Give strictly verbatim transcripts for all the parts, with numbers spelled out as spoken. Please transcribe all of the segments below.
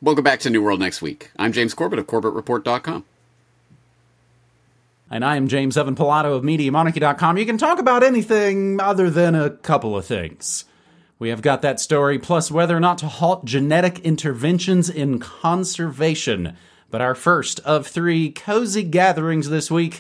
Welcome back to New World Next Week. I'm James Corbett of Corbett Report dot com. And I am James Evan Pilato of Media Monarchy dot com. You can talk about anything other than a couple of things. We have got that story, plus whether or not to halt genetic interventions in conservation. But our first of three cozy gatherings this week,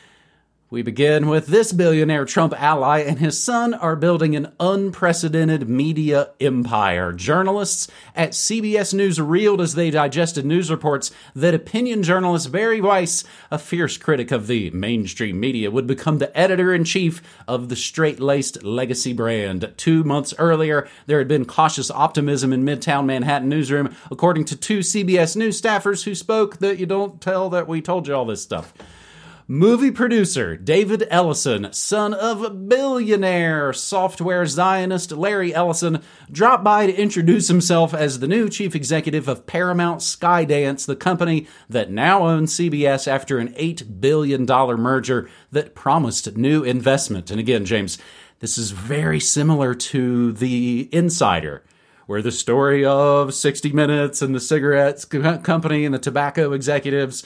we begin with this billionaire Trump ally and his son are building an unprecedented media empire. Journalists at C B S News reeled as they digested news reports that opinion journalist Bari Weiss, a fierce critic of the mainstream media, would become the editor-in-chief of the straight-laced legacy brand. Two months earlier, there had been cautious optimism in Midtown Manhattan newsroom, according to two C B S News staffers who spoke that you don't tell that we told you all this stuff. Movie producer David Ellison, son of billionaire software Zionist Larry Ellison, dropped by to introduce himself as the new chief executive of Paramount Skydance, the company that now owns C B S after an eight billion dollars merger that promised new investment. And again, James, this is very similar to The Insider, where the story of sixty minutes and the cigarettes company and the tobacco executives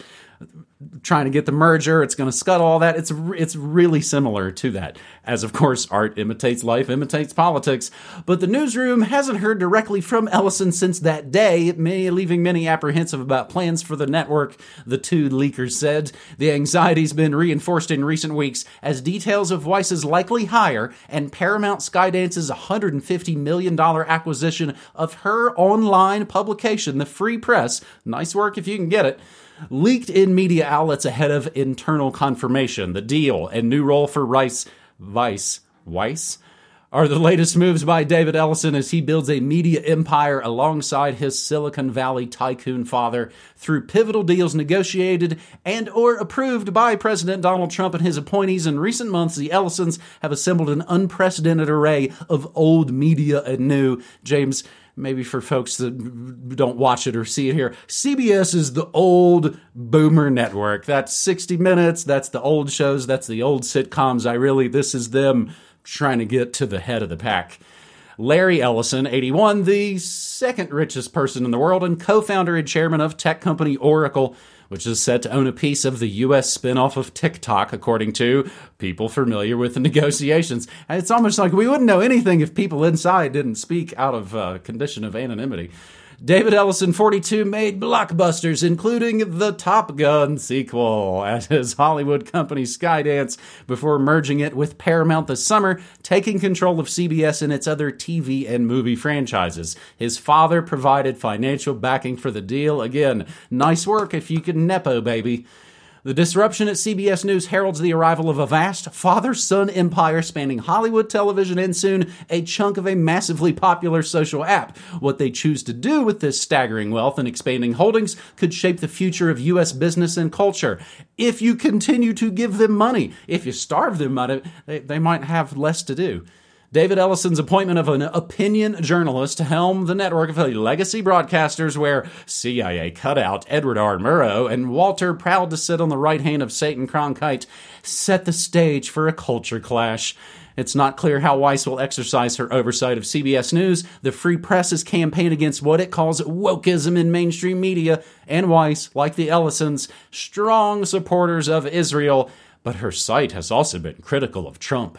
trying to get the merger, it's going to scuttle all that. It's it's really similar to that. As, of course, art imitates life, imitates politics. But the newsroom hasn't heard directly from Ellison since that day, may, leaving many apprehensive about plans for the network, the two leakers said. The anxiety's been reinforced in recent weeks as details of Weiss's likely hire and Paramount Skydance's one hundred fifty million dollars acquisition of her online publication, The Free Press, nice work if you can get it, leaked in media outlets ahead of internal confirmation. The deal and new role for Rice, Weiss, Weiss, are the latest moves by David Ellison as he builds a media empire alongside his Silicon Valley tycoon father through pivotal deals negotiated and or approved by President Donald Trump and his appointees. In recent months, the Ellisons have assembled an unprecedented array of old media and new. James, maybe for folks that don't watch it or see it here, C B S is the old boomer network. That's sixty minutes. That's the old shows. That's the old sitcoms. I really, this is them trying to get to the head of the pack. Larry Ellison, eighty-one, the second richest person in the world and co-founder and chairman of tech company Oracle, which is set to own a piece of the U S spinoff of TikTok, according to people familiar with the negotiations. And it's almost like we wouldn't know anything if people inside didn't speak out of uh, condition of anonymity. David Ellison, forty-two, made blockbusters, including the Top Gun sequel at his Hollywood company Skydance, before merging it with Paramount this summer, taking control of C B S and its other T V and movie franchises. His father provided financial backing for the deal. Again, nice work if you can Nepo, baby. The disruption at C B S News heralds the arrival of a vast father-son empire spanning Hollywood, television, and soon a chunk of a massively popular social app. What they choose to do with this staggering wealth and expanding holdings could shape the future of U S business and culture. If you continue to give them money, if you starve them money, they, they might have less to do. David Ellison's appointment of an opinion journalist to helm the network of legacy broadcasters where C I A cutout Edward R. Murrow and Walter, proud to sit on the right hand of Satan Cronkite, set the stage for a culture clash. It's not clear how Weiss will exercise her oversight of C B S News, the Free Press's campaign against what it calls wokeism in mainstream media, and Weiss, like the Ellisons, strong supporters of Israel, but her site has also been critical of Trump.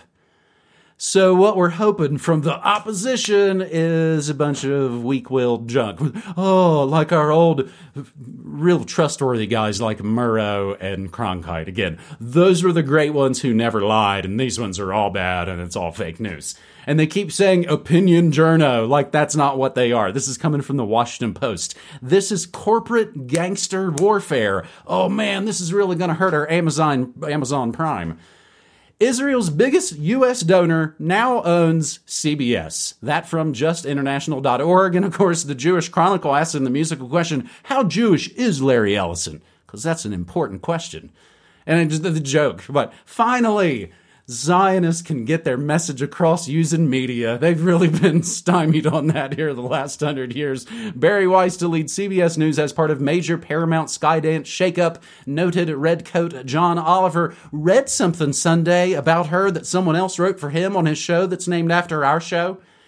So what we're hoping from the opposition is a bunch of weak-willed junk. Oh, like our old, real trustworthy guys like Murrow and Cronkite. Again, those were the great ones who never lied, and these ones are all bad, and it's all fake news. And they keep saying opinion journo, like that's not what they are. This is coming from the Washington Post. This is corporate gangster warfare. Oh man, this is really going to hurt our Amazon Amazon Prime. Israel's biggest U S donor now owns C B S. That from just international dot org. And of course, the Jewish Chronicle asks in the musical question, how Jewish is Larry Ellison? Because that's an important question. And just the joke, but finally, Zionists can get their message across using media. They've really been stymied on that here the last hundred years. Bari Weiss to lead C B S News as part of major Paramount Skydance shakeup. Noted redcoat John Oliver read something Sunday about her that someone else wrote for him on his show that's named after our show.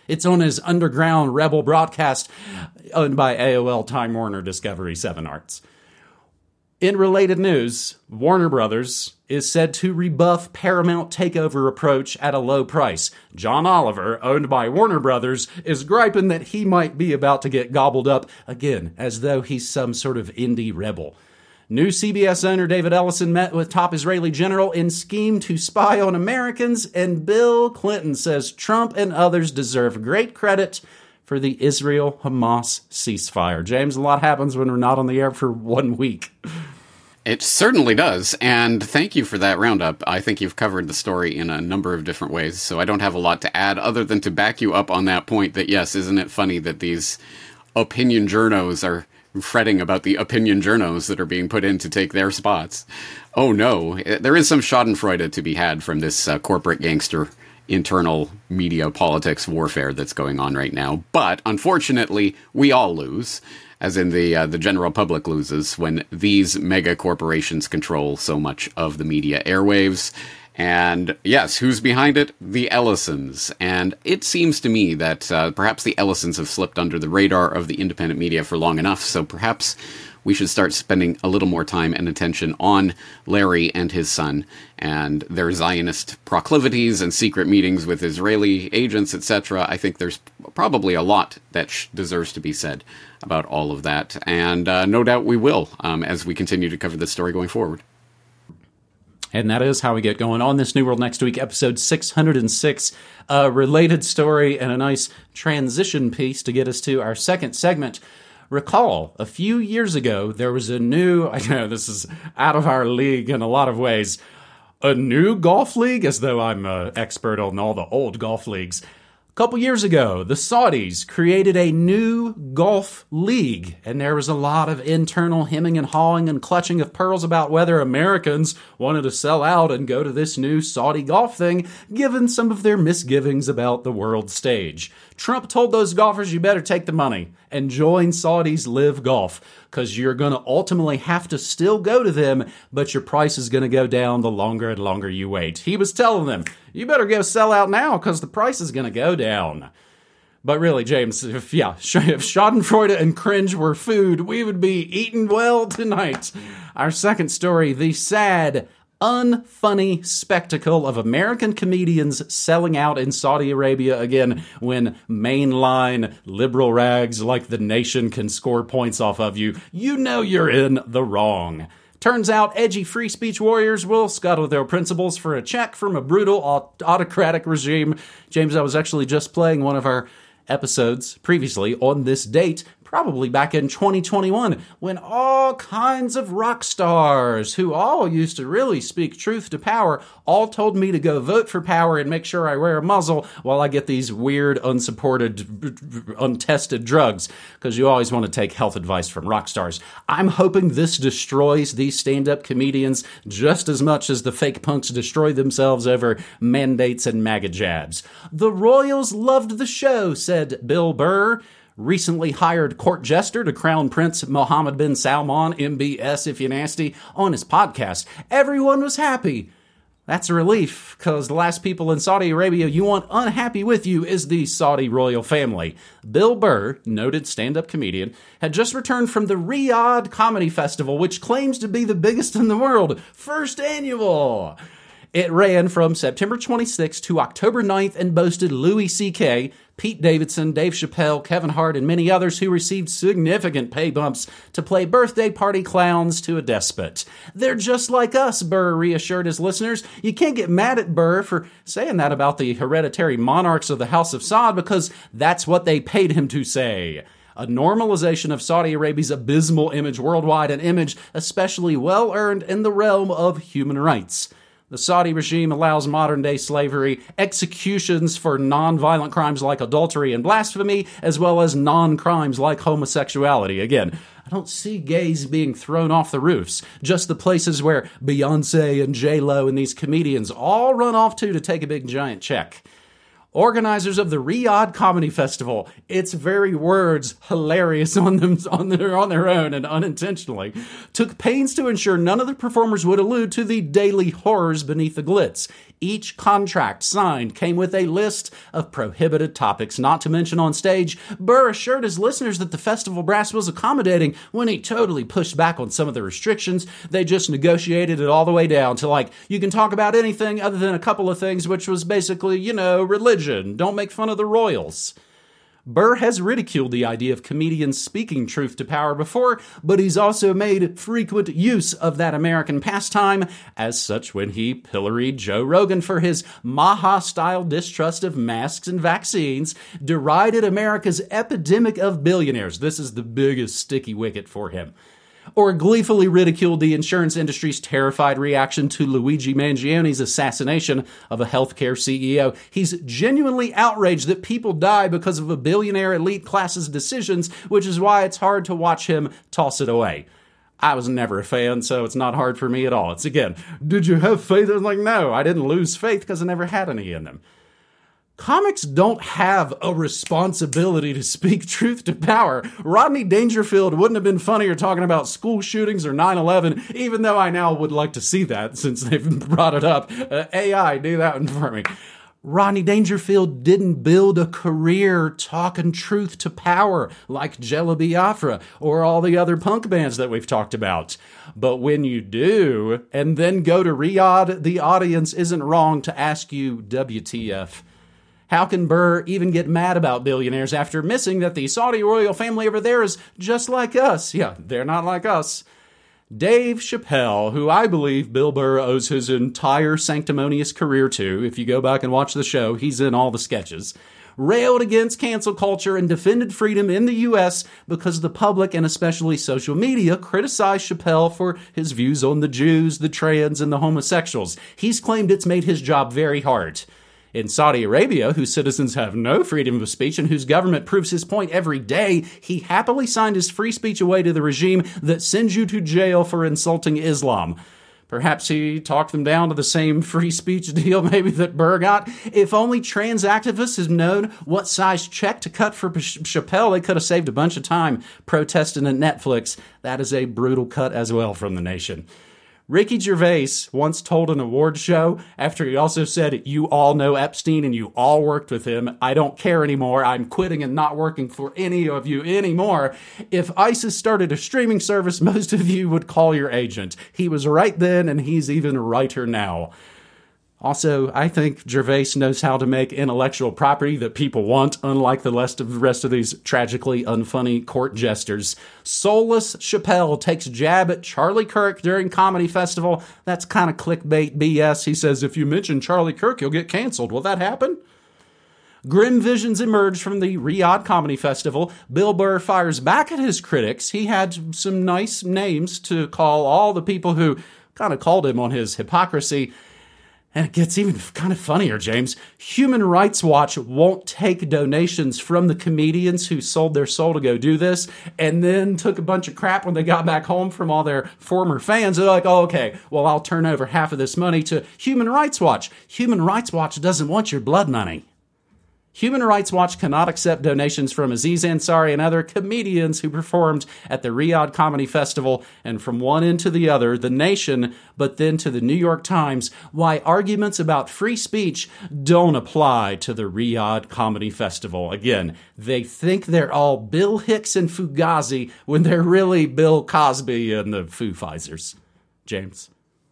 It's on his underground rebel broadcast owned by A O L, Time Warner, Discovery, Seven Arts. In related news, Warner Brothers is said to rebuff Paramount takeover approach at a low price. John Oliver, owned by Warner Brothers, is griping that he might be about to get gobbled up again, as though he's some sort of indie rebel. New C B S owner David Ellison met with top Israeli general in scheme to spy on Americans, and Bill Clinton says Trump and others deserve great credit for the Israel-Hamas ceasefire. James, a lot happens when we're not on the air for one week. It certainly does, and thank you for that roundup. I think you've covered the story in a number of different ways, so I don't have a lot to add other than to back you up on that point that, yes, isn't it funny that these opinion journos are fretting about the opinion journos that are being put in to take their spots. Oh no, there is some schadenfreude to be had from this uh, corporate gangster internal media politics warfare that's going on right now. But unfortunately, we all lose, as in the uh, the general public loses when these mega corporations control so much of the media airwaves. And yes, who's behind it? The Ellisons. And it seems to me that uh, perhaps the Ellisons have slipped under the radar of the independent media for long enough, so perhaps we should start spending a little more time and attention on Larry and his son and their Zionist proclivities and secret meetings with Israeli agents, et cetera. I think there's probably a lot that sh- deserves to be said about all of that, and uh, no doubt we will um, as we continue to cover this story going forward. And that is how we get going on this New World Next Week, episode six hundred six, a related story and a nice transition piece to get us to our second segment. Recall, a few years ago, there was a new, I know this is out of our league in a lot of ways, a new golf league, as though I'm an expert on all the old golf leagues. A couple years ago, the Saudis created a new golf league, and there was a lot of internal hemming and hawing and clutching of pearls about whether Americans wanted to sell out and go to this new Saudi golf thing, given some of their misgivings about the world stage. Trump told those golfers, you better take the money and join Saudi's Live Golf, because you're going to ultimately have to still go to them, but your price is going to go down the longer and longer you wait. He was telling them, you better go sell out now, because the price is going to go down. But really, James, if, yeah, if schadenfreude and cringe were food, we would be eating well tonight. Our second story, the sad, unfunny spectacle of American comedians selling out in Saudi Arabia again when mainline liberal rags like The Nation can score points off of you. You know you're in the wrong. Turns out edgy free speech warriors will scuttle their principles for a check from a brutal autocratic regime. James, I was actually just playing one of our episodes previously on this date, probably back in twenty twenty-one, when all kinds of rock stars who all used to really speak truth to power all told me to go vote for power and make sure I wear a muzzle while I get these weird, unsupported, untested drugs, because you always want to take health advice from rock stars. I'm hoping this destroys these stand-up comedians just as much as the fake punks destroy themselves over mandates and MAGA jabs. The Royals loved the show, said Bill Burr, recently hired court jester to Crown Prince Mohammed bin Salman, M B S if you nasty, on his podcast. Everyone was happy. That's a relief, because the last people in Saudi Arabia you want unhappy with you is the Saudi royal family. Bill Burr, noted stand-up comedian, had just returned from the Riyadh Comedy Festival, which claims to be the biggest in the world. First annual! It ran from September twenty-sixth to October ninth and boasted Louis C K, Pete Davidson, Dave Chappelle, Kevin Hart, and many others who received significant pay bumps to play birthday party clowns to a despot. They're just like us, Burr reassured his listeners. You can't get mad at Burr for saying that about the hereditary monarchs of the House of Saud, because that's what they paid him to say. A normalization of Saudi Arabia's abysmal image worldwide, an image especially well-earned in the realm of human rights. The Saudi regime allows modern-day slavery, executions for non-violent crimes like adultery and blasphemy, as well as non-crimes like homosexuality. Again, I don't see gays being thrown off the roofs, just the places where Beyonce and J-Lo and these comedians all run off to to take a big giant check. Organizers of the Riyadh Comedy Festival, its very words hilarious on them on their on their own and unintentionally, took pains to ensure none of the performers would allude to the daily horrors beneath the glitz. Each contract signed came with a list of prohibited topics not to mention on stage. Burr assured his listeners that the festival brass was accommodating when he totally pushed back on some of the restrictions. They just negotiated it all the way down to, like, you can talk about anything other than a couple of things, which was basically, you know, religion. Don't make fun of the royals. Burr has ridiculed the idea of comedians speaking truth to power before, but he's also made frequent use of that American pastime, as such when he pilloried Joe Rogan for his Maha-style distrust of masks and vaccines, derided America's epidemic of billionaires. This is the biggest sticky wicket for him. Or gleefully ridiculed the insurance industry's terrified reaction to Luigi Mangioni's assassination of a healthcare C E O. He's genuinely outraged that people die because of a billionaire elite class's decisions, which is why it's hard to watch him toss it away. I was never a fan, so it's not hard for me at all. It's, again, did you have faith? I was like, no, I didn't lose faith because I never had any in them. Comics don't have a responsibility to speak truth to power. Rodney Dangerfield wouldn't have been funnier talking about school shootings or nine eleven, even though I now would like to see that since they've brought it up. Uh, A I, do that one for me. Rodney Dangerfield didn't build a career talking truth to power like Jello Biafra or all the other punk bands that we've talked about. But when you do, and then go to Riyadh, the audience isn't wrong to ask you W T F. How can Burr even get mad about billionaires after missing that the Saudi royal family over there is just like us? Yeah, they're not like us. Dave Chappelle, who I believe Bill Burr owes his entire sanctimonious career to, if you go back and watch the show, he's in all the sketches, railed against cancel culture and defended freedom in the U S because the public and especially social media criticized Chappelle for his views on the Jews, the trans, and the homosexuals. He's claimed it's made his job very hard. In Saudi Arabia, whose citizens have no freedom of speech and whose government proves his point every day, he happily signed his free speech away to the regime that sends you to jail for insulting Islam. Perhaps he talked them down to the same free speech deal maybe that Burr got. If only trans activists had known what size check to cut for Chappelle, they could have saved a bunch of time protesting at Netflix. That is a brutal cut as well from the nation. Ricky Gervais once told an award show, after he also said, you all know Epstein and you all worked with him, I don't care anymore, I'm quitting and not working for any of you anymore. If ISIS started a streaming service, most of you would call your agent. He was right then and he's even righter now. Also, I think Gervais knows how to make intellectual property that people want, unlike the rest of the rest of these tragically unfunny court jesters. Soulless Chappelle takes jab at Charlie Kirk during Comedy Festival. That's kind of clickbait B S. He says, if you mention Charlie Kirk, you'll get canceled. Will that happen? Grim visions emerge from the Riyadh Comedy Festival. Bill Burr fires back at his critics. He had some nice names to call all the people who kind of called him on his hypocrisy. And it gets even kind of funnier, James. Human Rights Watch won't take donations from the comedians who sold their soul to go do this, and then took a bunch of crap when they got back home from all their former fans. They're like, oh, okay, well, I'll turn over half of this money to Human Rights Watch. Human Rights Watch doesn't want your blood money. Human Rights Watch cannot accept donations from Aziz Ansari and other comedians who performed at the Riyadh Comedy Festival, and from one end to the other, The Nation, but then to the New York Times, why arguments about free speech don't apply to the Riyadh Comedy Festival. Again, they think they're all Bill Hicks and Fugazi when they're really Bill Cosby and the Foo Fighters. James?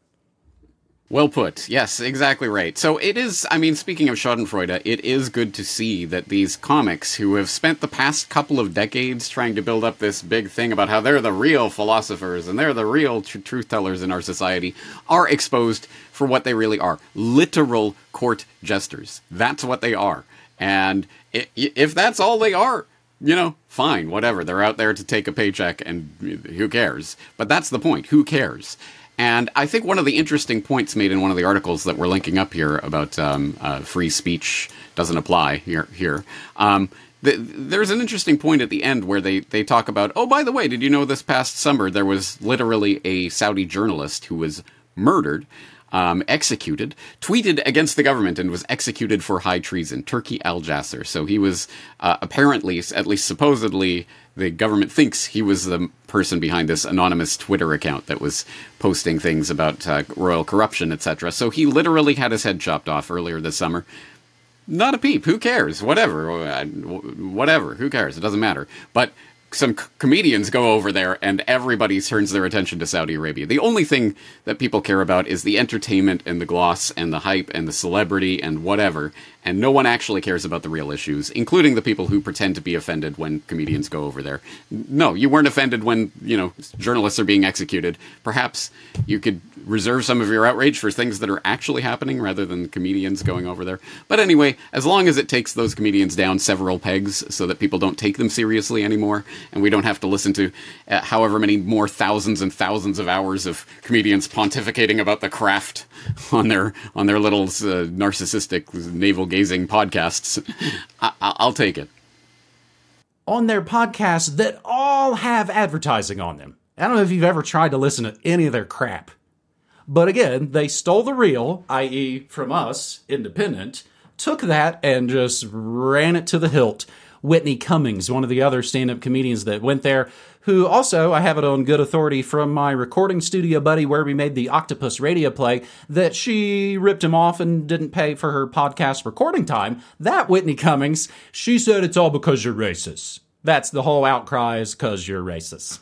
Well put. Yes, exactly right. So it is, I mean, speaking of Schadenfreude, it is good to see that these comics who have spent the past couple of decades trying to build up this big thing about how they're the real philosophers and they're the real tr- truth tellers in our society are exposed for what they really are. Literal court jesters. That's what they are. And if that's all they are, you know, fine, whatever. They're out there to take a paycheck and who cares? But that's the point. Who cares? And I think one of the interesting points made in one of the articles that we're linking up here about um, uh, free speech doesn't apply here. Here, um, th- there's an interesting point at the end where they, they talk about, oh, by the way, did you know this past summer there was literally a Saudi journalist who was murdered um, executed, tweeted against the government and was executed for high treason. Turki Al-Jasser. So he was uh, apparently, at least supposedly, the government thinks he was the person behind this anonymous Twitter account that was posting things about uh, royal corruption, et cetera. So he literally had his head chopped off earlier this summer. Not a peep. Who cares? Whatever. Whatever. Who cares? It doesn't matter. But some c- comedians go over there and everybody turns their attention to Saudi Arabia. The only thing that people care about is the entertainment and the gloss and the hype and the celebrity and whatever. And no one actually cares about the real issues, including the people who pretend to be offended when comedians go over there. No, you weren't offended when, you know, journalists are being executed. Perhaps you could reserve some of your outrage for things that are actually happening rather than comedians going over there. But anyway, as long as it takes those comedians down several pegs so that people don't take them seriously anymore, and we don't have to listen to uh, however many more thousands and thousands of hours of comedians pontificating about the craft on their on their little uh, narcissistic navel-gazing podcasts, I- I'll take it. On their podcasts that all have advertising on them. I don't know if you've ever tried to listen to any of their crap. But again, they stole the real, that is from us, independent, took that and just ran it to the hilt. Whitney Cummings, one of the other stand-up comedians that went there, who also, I have it on good authority from my recording studio buddy where we made the Octopus radio play, that she ripped him off and didn't pay for her podcast recording time. That Whitney Cummings, she said it's all because you're racist. That's the whole outcry, is because you're racist.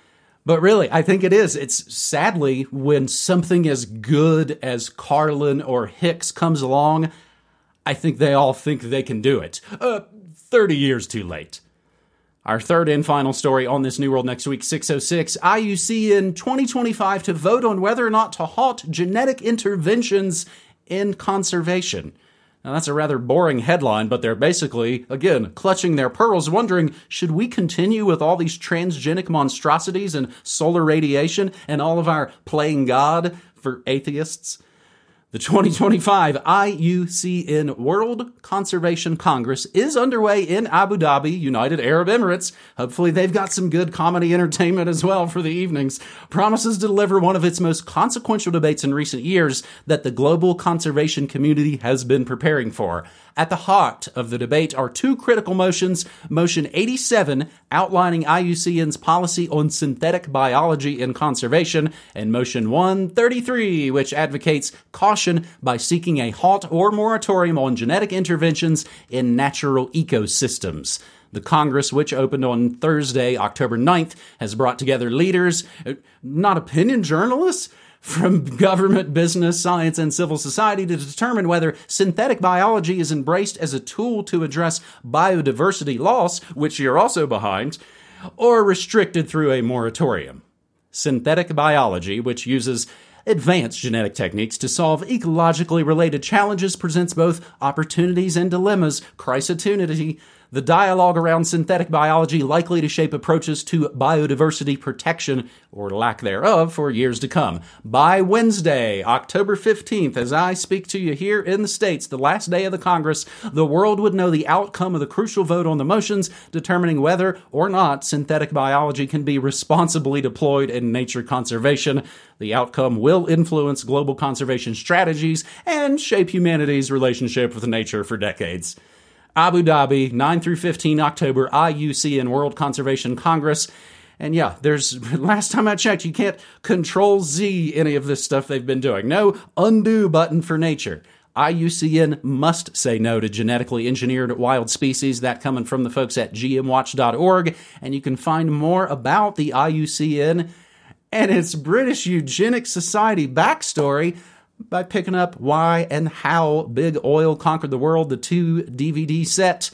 But really, I think it is. It's sadly when something as good as Carlin or Hicks comes along, I think they all think they can do it. Uh, thirty years too late. Our third and final story on this New World Next Week, six oh six, I U C N twenty twenty-five to vote on whether or not to halt genetic interventions in conservation. Now, that's a rather boring headline, but they're basically, again, clutching their pearls, wondering, should we continue with all these transgenic monstrosities and solar radiation and all of our playing God for atheists? The twenty twenty-five I U C N World Conservation Congress is underway in Abu Dhabi, United Arab Emirates. Hopefully they've got some good comedy entertainment as well for the evenings. Promises to deliver one of its most consequential debates in recent years that the global conservation community has been preparing for. At the heart of the debate are two critical motions. Motion eighty-seven, outlining I U C N's policy on synthetic biology in conservation, and Motion one thirty-three, which advocates caution by seeking a halt or moratorium on genetic interventions in natural ecosystems. The Congress, which opened on Thursday, October ninth, has brought together leaders, not opinion journalists, from government, business, science, and civil society to determine whether synthetic biology is embraced as a tool to address biodiversity loss, which you're also behind, or restricted through a moratorium. Synthetic biology, which uses advanced genetic techniques to solve ecologically related challenges, presents both opportunities and dilemmas. Chrysotunity, the dialogue around synthetic biology likely to shape approaches to biodiversity protection, or lack thereof, for years to come. By Wednesday, October fifteenth, as I speak to you here in the States, the last day of the Congress, the world would know the outcome of the crucial vote on the motions determining whether or not synthetic biology can be responsibly deployed in nature conservation. The outcome will influence global conservation strategies and shape humanity's relationship with nature for decades. Abu Dhabi, nine through fifteen October, I U C N World Conservation Congress. And yeah, there's, last time I checked, you can't control Z any of this stuff they've been doing. No undo button for nature. I U C N must say no to genetically engineered wild species. That coming from the folks at G M watch dot org. And you can find more about the I U C N and its British Eugenics Society backstory by picking up Why and How Big Oil Conquered the World, the two D V D set.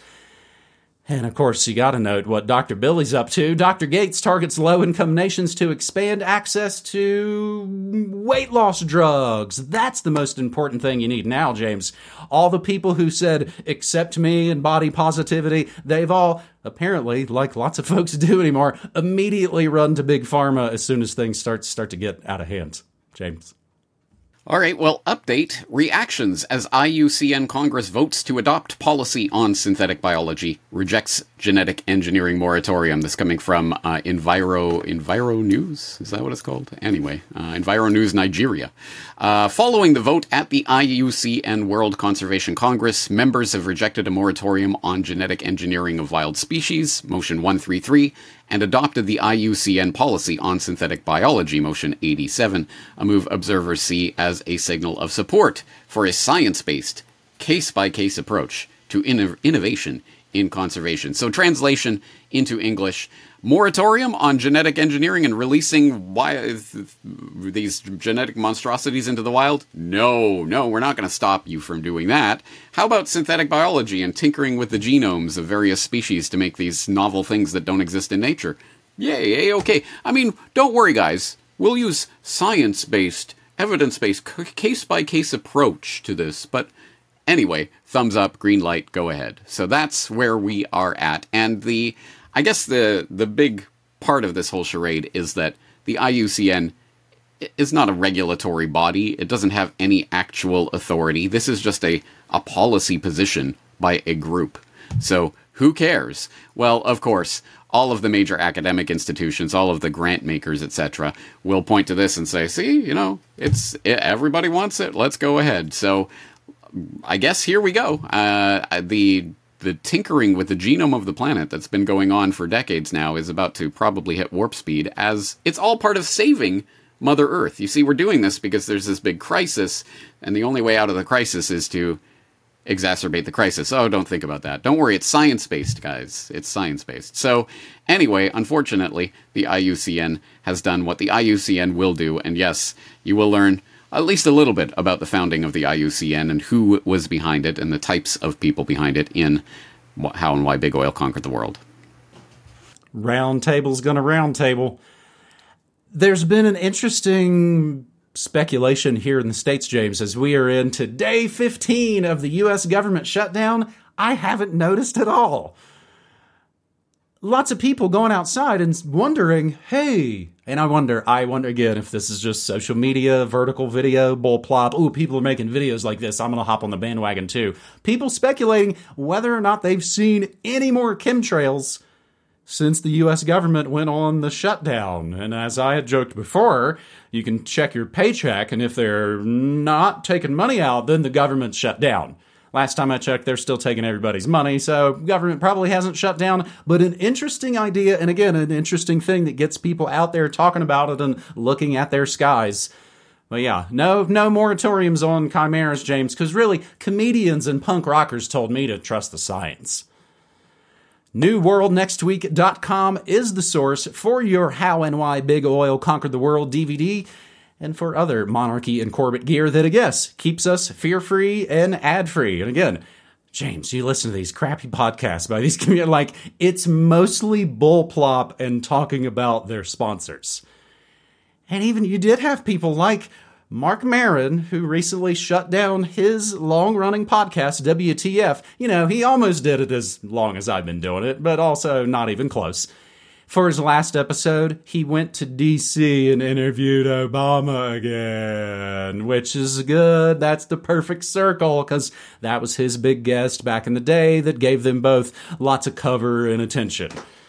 And of course, you gotta note what Doctor Billy's up to. Doctor Gates targets low-income nations to expand access to weight loss drugs. That's the most important thing you need now, James. All the people who said, accept me and body positivity, they've all, apparently, like lots of folks do anymore, immediately run to Big Pharma as soon as things start, start to get out of hand. James. All right, well, update. Reactions as I U C N Congress votes to adopt policy on synthetic biology, rejects genetic engineering moratorium. This coming from uh, Enviro Enviro News? Is that what it's called? Anyway, uh, Enviro News Nigeria. Uh, following the vote at the I U C N World Conservation Congress, members have rejected a moratorium on genetic engineering of wild species, Motion one thirty-three, and adopted the I U C N policy on synthetic biology, Motion eighty-seven, a move observers see as a signal of support for a science-based, case-by-case approach to inno- innovation in conservation. So translation into English, moratorium on genetic engineering and releasing wi- these genetic monstrosities into the wild? No, no, we're not going to stop you from doing that. How about synthetic biology and tinkering with the genomes of various species to make these novel things that don't exist in nature? Yay, okay. I mean, don't worry, guys. We'll use science-based, evidence-based, case-by-case approach to this, but anyway, thumbs up, green light, go ahead. So that's where we are at. And the, I guess the the big part of this whole charade is that the I U C N is not a regulatory body. It doesn't have any actual authority. This is just a, a policy position by a group. So who cares? Well, of course, all of the major academic institutions, all of the grant makers, et cetera, will point to this and say, see, you know, it's it, everybody wants it. Let's go ahead. So I guess here we go. Uh, the the tinkering with the genome of the planet that's been going on for decades now is about to probably hit warp speed, as it's all part of saving Mother Earth. You see, we're doing this because there's this big crisis, and the only way out of the crisis is to exacerbate the crisis. Oh, don't think about that. Don't worry, it's science-based, guys. It's science-based. So, anyway, unfortunately, the I U C N has done what the I U C N will do, and yes, you will learn at least a little bit about the founding of the I U C N and who was behind it and the types of people behind it in How and Why Big Oil Conquered the World. Round table's gonna round table. There's been an interesting speculation here in the States, James, as we are into day fifteen of the U S government shutdown. I haven't noticed at all. Lots of people going outside and wondering, hey, and I wonder, I wonder again if this is just social media, vertical video, bull plop. Ooh, people are making videos like this. I'm going to hop on the bandwagon too. People speculating whether or not they've seen any more chemtrails since the U S government went on the shutdown. And as I had joked before, you can check your paycheck, and if they're not taking money out, then the government's shut down. Last time I checked, they're still taking everybody's money, so government probably hasn't shut down. But an interesting idea, and again, an interesting thing that gets people out there talking about it and looking at their skies. But yeah, no no moratoriums on chimeras, James, because really, comedians and punk rockers told me to trust the science. new world next week dot com is the source for your How and Why Big Oil Conquered the World D V D, and for other Monarchy and Corbett gear that, I guess, keeps us fear-free and ad-free. And again, James, you listen to these crappy podcasts by these comedians, like, it's mostly bull plop and talking about their sponsors. And even you did have people like Mark Maron, who recently shut down his long-running podcast, W T F. You know, he almost did it as long as I've been doing it, but also not even close. For his last episode, he went to D C and interviewed Obama again, which is good. That's the perfect circle, because that was his big guest back in the day that gave them both lots of cover and attention.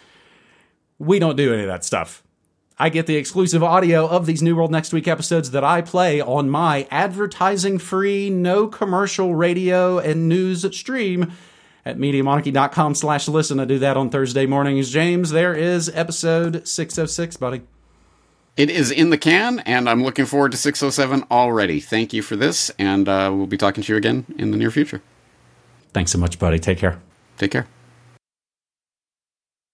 We don't do any of that stuff. I get the exclusive audio of these New World Next Week episodes that I play on my advertising-free, no commercial radio and news stream at MediaMonarchy.com slash listen. I do that on Thursday mornings. James, there is episode six oh six, buddy. It is in the can, and I'm looking forward to six oh seven already. Thank you for this, and uh, we'll be talking to you again in the near future. Thanks so much, buddy. Take care. Take care.